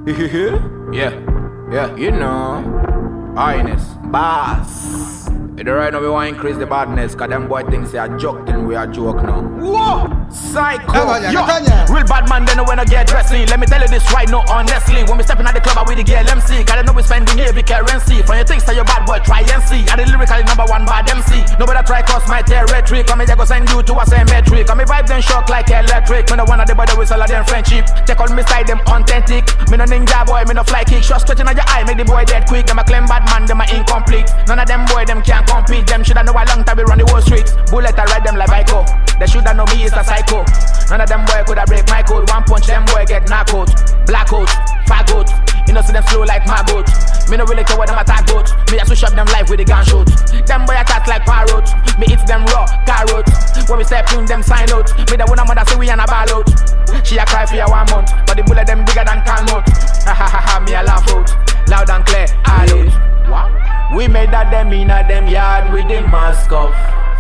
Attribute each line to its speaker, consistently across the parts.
Speaker 1: Yeah, you know. Highness, boss. Right now we want to increase the badness, cause them boy thinks they are joking, we are joke now. Whoa! Psycho! Yo! Real bad man, they know when I get dressing. Let me tell you this right now, honestly. When we stepping at the club, I with the girl MC. Cause they know we spending heavy currency. From your things to your bad boy, try and see. I the lyrically number one bad MC. Nobody try cause my territory. Come here, go send you to a cemetery. Come me vibe them shock like electric. Me no one of the body with all of them friendship. Check on me side, them authentic. Me no ninja boy, me no fly kick. Shot stretching on your eye, make the boy dead quick. Them a claim bad man, them a incomplete. None of them boy, them can't compete. Them shoulda know a long time we run the whole streets. Bullet I ride them like Vico. They shoulda know me is a psycho. None of them boy coulda break my code. One punch them boy get knock out. Black out, fag out. You know see them slow like my goat. Me no really care what them attack goat. Me just switch up them life with the gun shoot. Them boy attack like parrot. Me eat them raw carrot. When we step in them sign out. Me the one a mother say we and a ball out. She a cry for ya 1 month, but the bullet them bigger than Calmont. Ha ha ha ha, me a laugh out. Loud and clear, all out. What? We made that them in a them yard with the mask off.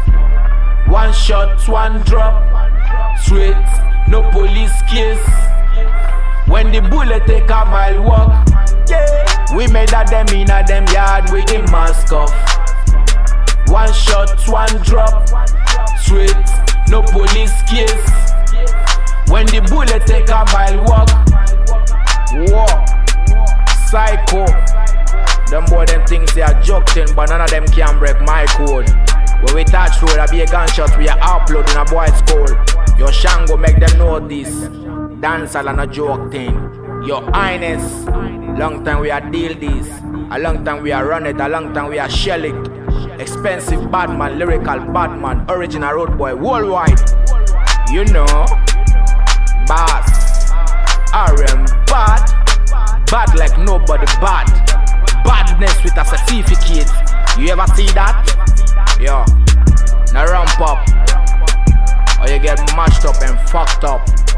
Speaker 1: One shot, one drop. Straight, no police case. When the bullet take a mile walk. Yeah. We made that them in a them yard with the mask off. One shot, one drop. Straight, no police case. When the bullet take a mile walk. Whoa. Psycho. Them boy them things they are joking, but none of them can break my code. When we touch road, I be a gunshot, we are uploading a boy's call. Your Shango make them know this. Dance all and a joke thing. Your Highness, long time we are deal this. A long time we are run it, a long time we are shell it. Expensive badman, lyrical badman, original road boy worldwide. You know, boss, RM bad, bad like nobody bad. Badness with a certificate. You ever see that? Yo, now ramp up or you get mashed up and fucked up.